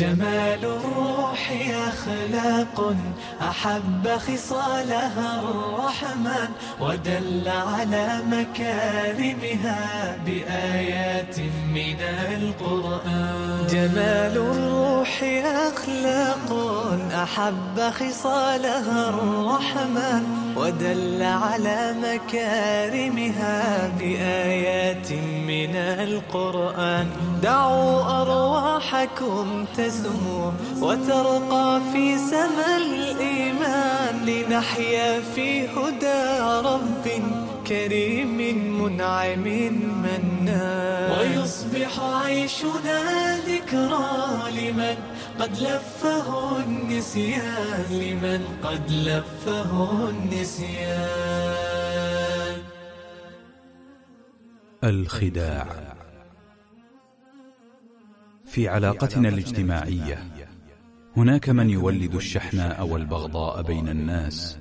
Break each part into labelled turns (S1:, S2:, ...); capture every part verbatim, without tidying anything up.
S1: جمال الروح أخلاق أحب خصالها الرحمن ودل على مكارمها بآيات من القرآن. جمال الروح أخلاق أحب خصالها الرحمن ودل على مكارمها بآيات من القرآن. دعوا أرواحكم تسمو وترقى في سما الإيمان لنحيا في هدى رب كريم منعم منان ويصبح عيشنا ذكرى لمن قد لفه النسيان لمن قد لفه النسيان.
S2: الخداع. في علاقتنا الاجتماعية هناك من يولد الشحناء والبغضاء بين الناس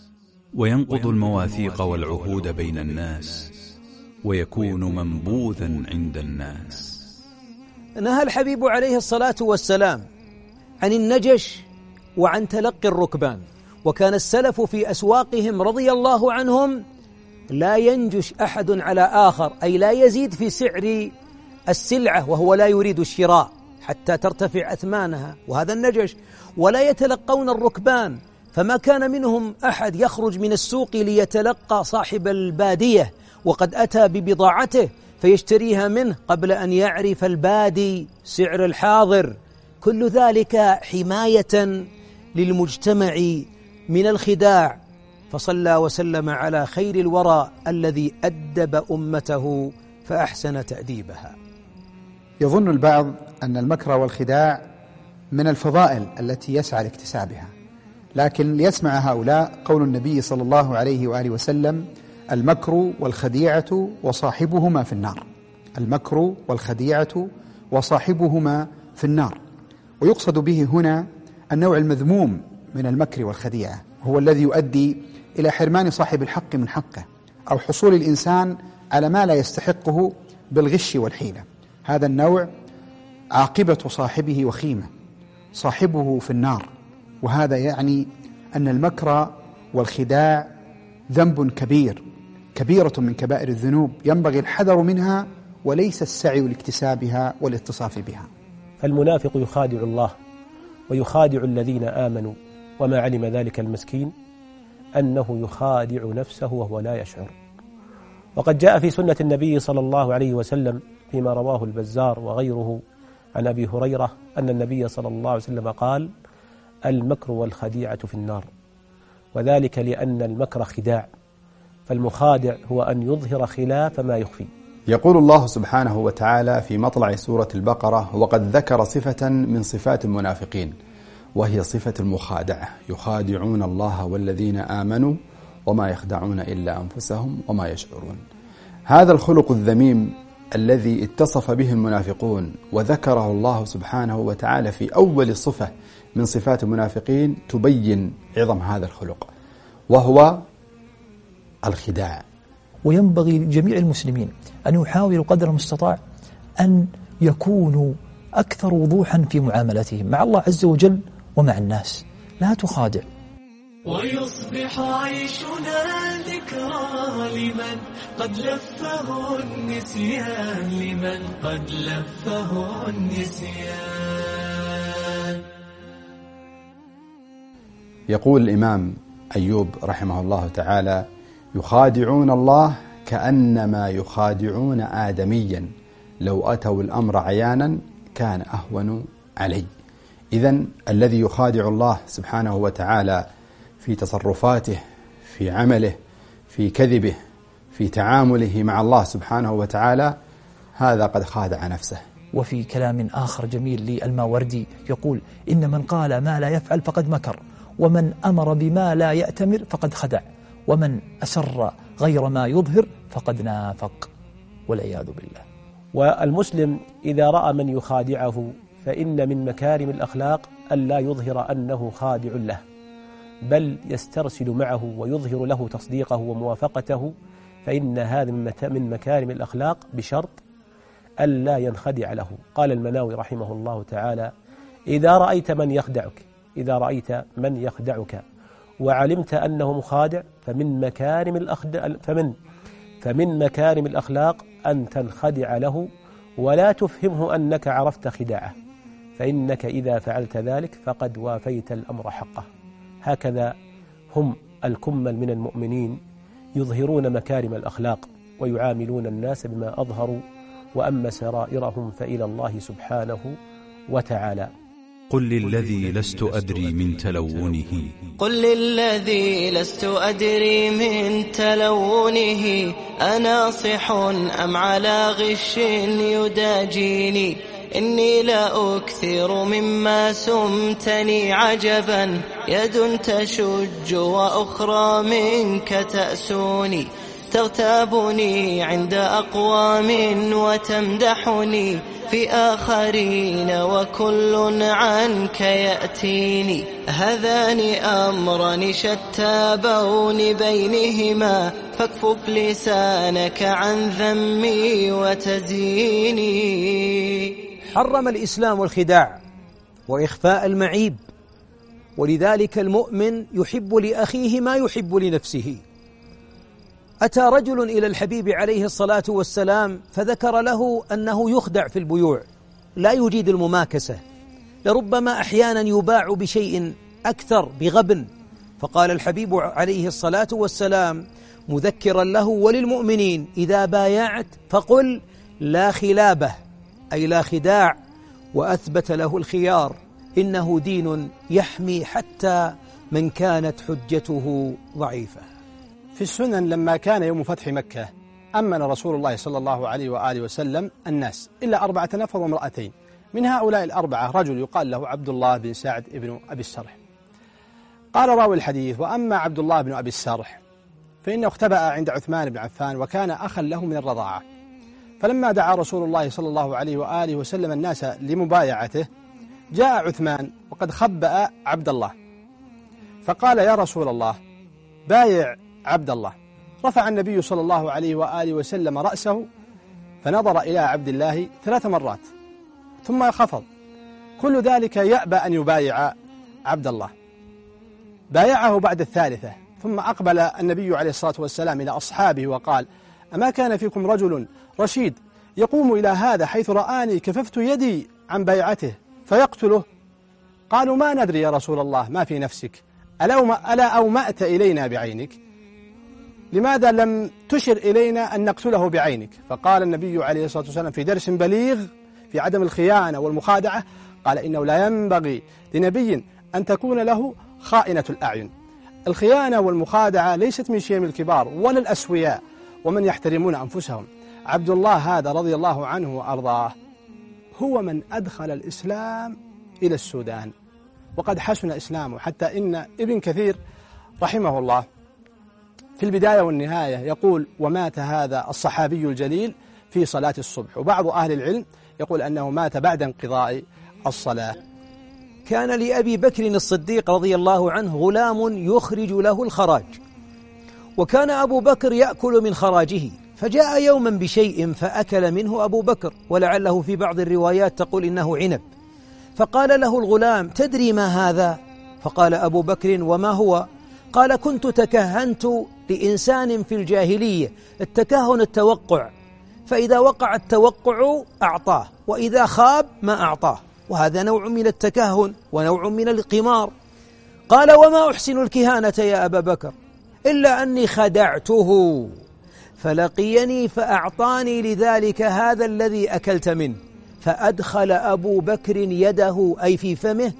S2: وينقض المواثيق والعهود بين الناس ويكون منبوذا عند الناس.
S3: نهى الحبيب عليه الصلاة والسلام عن النجش وعن تلقي الركبان، وكان السلف في أسواقهم رضي الله عنهم لا ينجش أحد على آخر، أي لا يزيد في سعر السلعة وهو لا يريد الشراء حتى ترتفع أثمانها، وهذا النجش. ولا يتلقون الركبان، فما كان منهم أحد يخرج من السوق ليتلقى صاحب البادية وقد أتى ببضاعته فيشتريها منه قبل أن يعرف البادي سعر الحاضر. كل ذلك حماية للمجتمع من الخداع. فصلى وسلم على خير الورى الذي أدب أمته فأحسن تأديبها.
S4: يظن البعض أن المكر والخداع من الفضائل التي يسعى لاكتسابها، لكن ليسمع هؤلاء قول النبي صلى الله عليه وآله وسلم: المكر والخديعة وصاحبهما في النار. المكر والخديعة وصاحبهما في النار. ويقصد به هنا النوع المذموم من المكر والخديعة، هو الذي يؤدي إلى حرمان صاحب الحق من حقه أو حصول الإنسان على ما لا يستحقه بالغش والحيلة. هذا النوع عاقبة صاحبه وخيمة، صاحبه في النار. وهذا يعني أن المكر والخداع ذنب كبير، كبيرة من كبائر الذنوب، ينبغي الحذر منها وليس السعي لاكتسابها والاتصاف بها.
S5: فالمنافق يخادع الله ويخادع الذين آمنوا، وما علم ذلك المسكين أنه يخادع نفسه وهو لا يشعر. وقد جاء في سنة النبي صلى الله عليه وسلم فيما رواه البزار وغيره عن أبي هريرة أن النبي صلى الله عليه وسلم قال: المكر والخديعة في النار، وذلك لأن المكر خداع، فالمخادع هو أن يظهر خلاف ما يخفي.
S6: يقول الله سبحانه وتعالى في مطلع سورة البقرة: وقد ذكر صفة من صفات المنافقين وهي صفة المخادعة، يخادعون الله والذين آمنوا وما يخدعون إلا أنفسهم وما يشعرون. هذا الخلق الذميم الذي اتصف به المنافقون وذكره الله سبحانه وتعالى في أول صفة من صفات المنافقين تبين عظم هذا الخلق، وهو الخداع.
S7: وينبغي لجميع المسلمين أن يحاولوا قدر المستطاع أن يكونوا أكثر وضوحا في معاملتهم مع الله عز وجل ومع الناس. لا تخادع.
S1: ويصبح عيشنا ذكرى لمن قد لفه النسيان لمن قد لفه النسيان.
S6: يقول الإمام أيوب رحمه الله تعالى: يخادعون الله كأنما يخادعون آدميا، لو أتوا الأمر عيانا كان أهون علي. إذن الذي يخادع الله سبحانه وتعالى في تصرفاته، في عمله، في كذبه، في تعامله مع الله سبحانه وتعالى، هذا قد خادع نفسه.
S7: وفي كلام آخر جميل للماوردي يقول: إن من قال ما لا يفعل فقد مكر، ومن أمر بما لا يأتمر فقد خدع، ومن أسر غير ما يظهر فقد نافق، والعياذ بالله.
S5: والمسلم إذا رأى من يخادعه فإن من مكارم الأخلاق ألا يظهر أنه خادع له، بل يسترسل معه ويظهر له تصديقه وموافقته، فإن هذا من مكارم الأخلاق بشرط ألا ينخدع له. قال المناوي رحمه الله تعالى: إذا رأيت من يخدعك إذا رأيت من يخدعك وعلمت أنه مخادع فمن مكارم الأخد... فمن فمن مكارم الأخلاق أن تنخدع له ولا تفهمه أنك عرفت خداعه، فإنك إذا فعلت ذلك فقد وافيت الأمر حقه. هكذا هم الكمل من المؤمنين يظهرون مكارم الأخلاق ويعاملون الناس بما أظهروا، وأما سرائرهم فإلى الله سبحانه وتعالى.
S2: قل للذي لست أدري من تلونه
S1: قل للذي لست أدري من تلونه أناصح أم على غش يداجيني، إني لا أكثر مما سمتني عجبا، يد تشج وأخرى منك تأسوني، تغتابني عند أقوام وتمدحني في آخرين وكل عنك يأتيني، هذان أمران شتابون بينهما، فاكفف لسانك عن ذمي وتزييني.
S3: حرم الإسلام الخداع وإخفاء المعيب، ولذلك المؤمن يحب لأخيه ما يحب لنفسه. أتى رجل إلى الحبيب عليه الصلاة والسلام فذكر له أنه يخدع في البيوع، لا يجيد المماكسة، لربما أحيانا يباع بشيء أكثر بغبن، فقال الحبيب عليه الصلاة والسلام مذكرا له وللمؤمنين: إذا بايعت فقل لا خلابة، أي لا خداع، وأثبت له الخيار، إنه دين يحمي حتى من كانت حجته ضعيفة.
S8: في السنن لما كان يوم فتح مكة أمن رسول الله صلى الله عليه وآله وسلم الناس إلا أربعة نفر وامرأتين، من هؤلاء الأربعة رجل يقال له عبد الله بن سعد بن أبي السرح. قال راوي الحديث: وأما عبد الله بن أبي السرح فإنه اختبأ عند عثمان بن عفان وكان أخا له من الرضاعة، فلما دعا رسول الله صلى الله عليه وآله وسلم الناس لمبايعته جاء عثمان وقد خبأ عبد الله، فقال: يا رسول الله بايع عبد الله. رفع النبي صلى الله عليه وآله وسلم رأسه فنظر إلى عبد الله ثلاث مرات ثم خفض، كل ذلك يأبى أن يبايع عبد الله. بايعه بعد الثالثة، ثم أقبل النبي عليه الصلاة والسلام إلى أصحابه وقال: أما كان فيكم رجل رشيد يقوم إلى هذا حيث رآني كففت يدي عن بيعته فيقتله؟ قالوا: ما ندري يا رسول الله ما في نفسك، ألا أومأت إلينا بعينك؟ لماذا لم تشر إلينا أن نقتله بعينك؟ فقال النبي عليه الصلاة والسلام في درس بليغ في عدم الخيانة والمخادعة، قال: إنه لا ينبغي لنبي أن تكون له خائنة الأعين. الخيانة والمخادعة ليست من شيم الكبار ولا الأسوياء ومن يحترمون أنفسهم. عبد الله هذا رضي الله عنه وأرضاه هو من أدخل الإسلام إلى السودان، وقد حسن إسلامه، حتى إن ابن كثير رحمه الله في البداية والنهاية يقول: ومات هذا الصحابي الجليل في صلاة الصبح. وبعض أهل العلم يقول أنه مات بعد انقضاء الصلاة.
S3: كان لأبي بكر الصديق رضي الله عنه غلام يخرج له الخراج، وكان أبو بكر يأكل من خراجه، فجاء يوما بشيء فأكل منه أبو بكر، ولعله في بعض الروايات تقول إنه عنب، فقال له الغلام: تدري ما هذا؟ فقال أبو بكر: وما هو؟ قال: كنت تكهنت لإنسان في الجاهلية، التكهن التوقع، فإذا وقع التوقع أعطاه، وإذا خاب ما أعطاه، وهذا نوع من التكهن ونوع من القمار. قال: وما أحسن الكهانة يا أبا بكر إلا أني خدعته فلقيني فأعطاني لذلك هذا الذي أكلت منه. فأدخل أبو بكر يده أي في فمه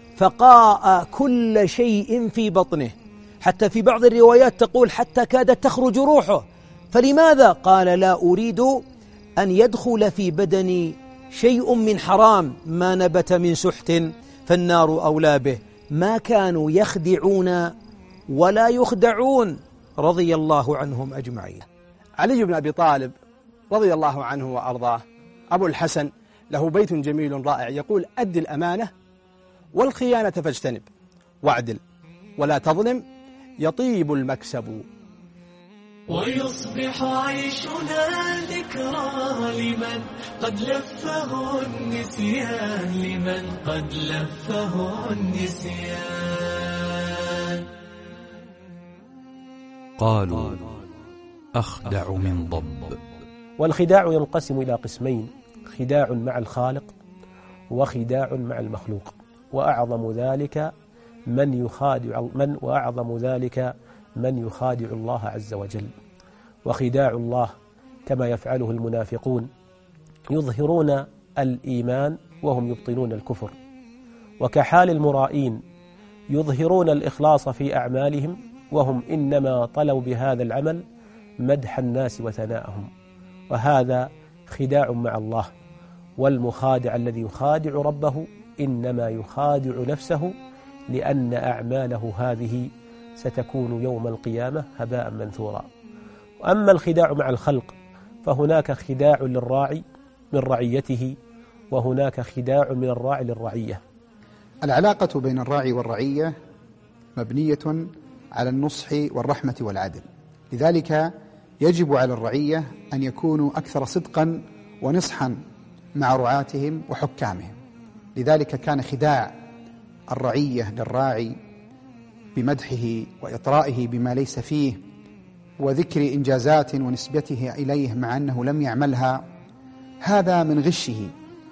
S3: فقاء كل شيء في بطنه، حتى في بعض الروايات تقول حتى كادت تخرج روحه. فلماذا؟ قال: لا أريد أن يدخل في بدني شيء من حرام، ما نبت من سحت فالنار أولى به. ما كانوا يخدعون ولا يخدعون رضي الله عنهم أجمعين.
S8: علي بن أبي طالب رضي الله عنه وأرضاه أبو الحسن له بيت جميل رائع يقول: أد الأمانة والخيانة فاجتنب، واعدل ولا تظلم يطيب المكسب.
S9: ويصبح عيشنا ذكرى لمن قد لفه النسيان لمن قد لفه النسيان.
S2: قالوا أخدع من ضب.
S5: والخداع ينقسم إلى قسمين: خداع مع الخالق وخداع مع المخلوق، وأعظم ذلك من يخادع من وأعظم ذلك من يخادع الله عز وجل. وخداع الله كما يفعله المنافقون، يظهرون الإيمان وهم يبطنون الكفر، وكحال المرائين يظهرون الإخلاص في أعمالهم وهم إنما طلوا بهذا العمل مدح الناس وثناءهم، وهذا خداع مع الله. والمخادع الذي يخادع ربه إنما يخادع نفسه، لأن أعماله هذه ستكون يوم القيامة هباء منثورا. وأما الخداع مع الخلق فهناك خداع للراعي من رعيته، وهناك خداع من الراعي للرعية.
S4: العلاقة بين الراعي والرعية مبنية على النصح والرحمة والعدل، لذلك يجب على الرعية أن يكونوا أكثر صدقا ونصحا مع رعاتهم وحكامهم. لذلك كان خداع الرعية للراعي بمدحه وإطرائه بما ليس فيه وذكر إنجازات ونسبته إليه مع أنه لم يعملها، هذا من غشه،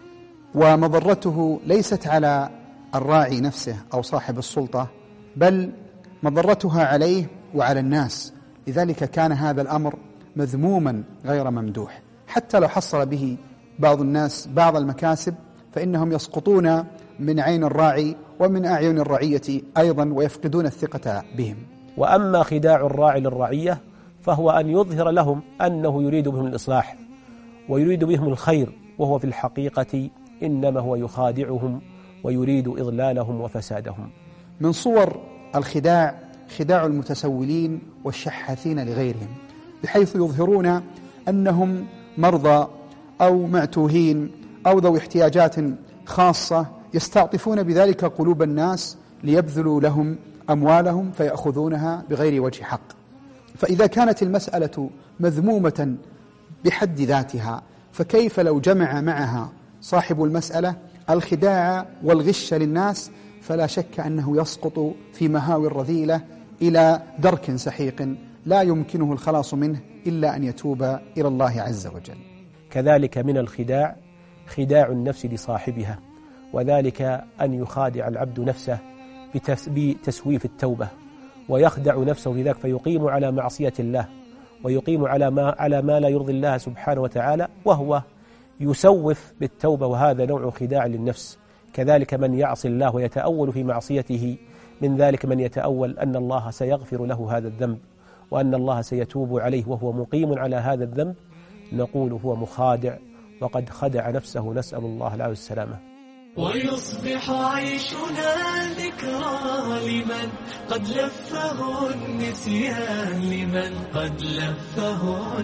S4: ومضرته ليست على الراعي نفسه أو صاحب السلطة، بل مضرتها عليه وعلى الناس. لذلك كان هذا الأمر مذموما غير ممدوح. حتى لو حصل به بعض الناس بعض المكاسب فإنهم يسقطون من عين الراعي ومن أعين الرعية أيضا، ويفقدون الثقة بهم.
S5: وأما خداع الراعي للرعية فهو أن يظهر لهم أنه يريد بهم الإصلاح ويريد بهم الخير، وهو في الحقيقة إنما هو يخادعهم ويريد إضلالهم وفسادهم.
S4: من صور الخداع خداع المتسولين والشحاثين لغيرهم، بحيث يظهرون أنهم مرضى أو معتوهين أو ذوي احتياجات خاصة، يستعطفون بذلك قلوب الناس ليبذلوا لهم أموالهم فيأخذونها بغير وجه حق. فإذا كانت المسألة مذمومة بحد ذاتها، فكيف لو جمع معها صاحب المسألة الخداع والغش للناس؟ فلا شك أنه يسقط في مهاوي الرذيلة إلى درك سحيق لا يمكنه الخلاص منه إلا أن يتوب إلى الله عز وجل.
S5: كذلك من الخداع خداع النفس لصاحبها، وذلك أن يخادع العبد نفسه بتسويف التوبة، ويخدع نفسه في ذلك فيقيم على معصية الله ويقيم على ما, على ما لا يرضي الله سبحانه وتعالى، وهو يسوف بالتوبة، وهذا نوع خداع للنفس. كذلك من يعصي الله ويتأول في معصيته، من ذلك من يتأول أن الله سيغفر له هذا الذنب وأن الله سيتوب عليه وهو مقيم على هذا الذنب، نقول هو مخادع وقد خدع نفسه، نسأل الله العافية والسلامة.
S9: ويصبح عيشنا ذكرى لمن قد لفه النسيان لمن قد لفه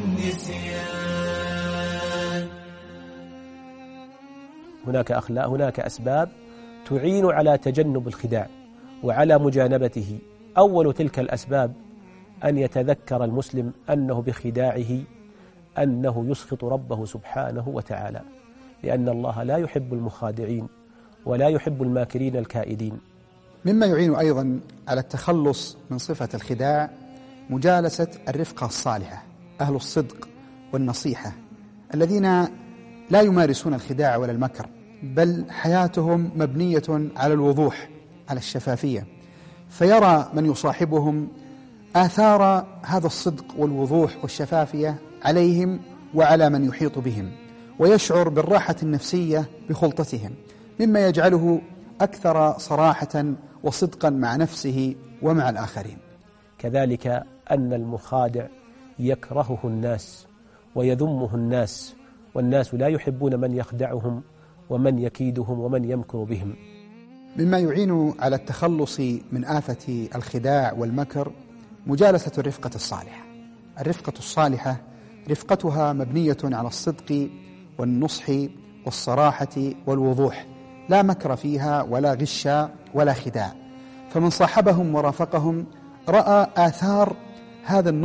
S9: النسيان.
S5: هناك أخلاق هناك أسباب تعين على تجنب الخداع وعلى مجانبته. أول تلك الأسباب أن يتذكر المسلم أنه بخداعه أنه يسخط ربه سبحانه وتعالى، لأن الله لا يحب المخادعين ولا يحب الماكرين الكائدين.
S4: مما يعين أيضا على التخلص من صفة الخداع مجالسة الرفقة الصالحة، أهل الصدق والنصيحة، الذين لا يمارسون الخداع ولا المكر، بل حياتهم مبنية على الوضوح، على الشفافية، فيرى من يصاحبهم آثار هذا الصدق والوضوح والشفافية عليهم وعلى من يحيط بهم، ويشعر بالراحة النفسية بخلطتهم، مما يجعله أكثر صراحة وصدقا مع نفسه ومع الآخرين.
S5: كذلك أن المخادع يكرهه الناس ويذمه الناس، والناس لا يحبون من يخدعهم ومن يكيدهم ومن يمكر بهم.
S4: مما يعين على التخلص من آفة الخداع والمكر مجالسة الرفقة الصالحة. الرفقة الصالحة رفقتها مبنية على الصدق والنصح والصراحة والوضوح، لا مكر فيها ولا غش ولا خداع. فمن صاحبهم ورافقهم رأى آثار هذا النصح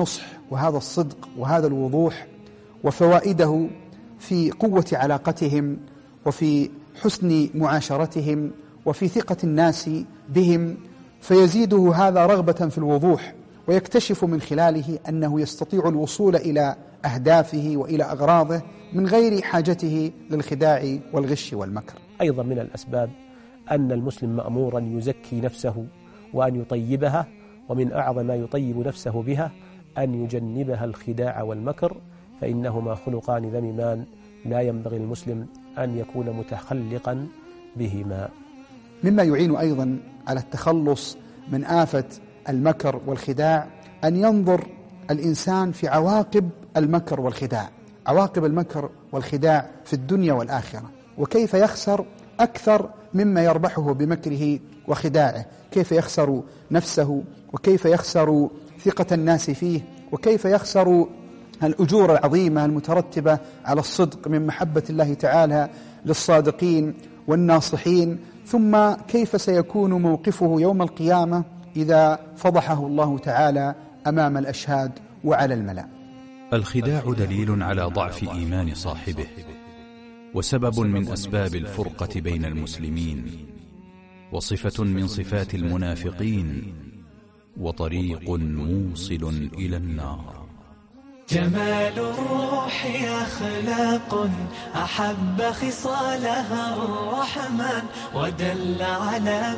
S4: وهذا الصدق وهذا الوضوح وفوائده في قوة علاقتهم وفي حسن معاشرتهم وفي ثقة الناس بهم، فيزيده هذا رغبة في الوضوح، ويكتشف من خلاله أنه يستطيع الوصول إلى أهدافه وإلى أغراضه من غير حاجته للخداع والغش والمكر.
S5: أيضا من الأسباب أن المسلم مأمورا يزكي نفسه وأن يطيبها، ومن أعظم ما يطيب نفسه بها أن يجنبها الخداع والمكر، فإنهما خلقان ذميمان لا ينبغي المسلم أن يكون متخلقا بهما.
S4: مما يعين أيضا على التخلص من آفة المكر والخداع أن ينظر الإنسان في عواقب المكر والخداع، عواقب المكر والخداع في الدنيا والآخرة، وكيف يخسر أكثر مما يربحه بمكره وخداعه، كيف يخسر نفسه، وكيف يخسر ثقة الناس فيه، وكيف يخسر الأجور العظيمة المترتبة على الصدق من محبة الله تعالى للصادقين والناصحين، ثم كيف سيكون موقفه يوم القيامة إذا فضحه الله تعالى أمام الأشهاد وعلى الملأ.
S2: الخداع دليل على ضعف إيمان صاحبه، وسبب من أسباب الفرقة بين المسلمين، وصفة من صفات المنافقين، وطريق موصل إلى النار.
S9: جمال الروح أخلاق أحب خصالها الرحمن، ودل على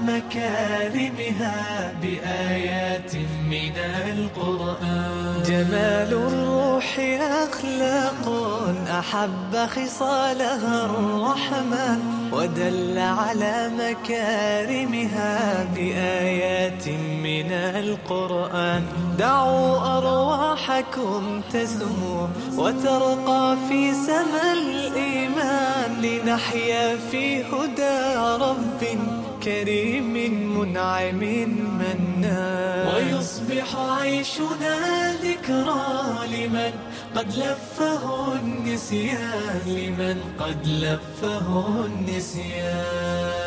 S9: مكارمها بآيات من القرآن. جمال الروح أخلاق أحب خصالها الرحمن، ودل على مكارمها بآيات من القرآن. دعوا أرواحكم تسمو وترقى في سما الإيمان، لنحيا في هدى رب كريم منعم منان، ويصبح عيشنا ذكرى لمن قد لفه النسيان، لمن قد لفه النسيان.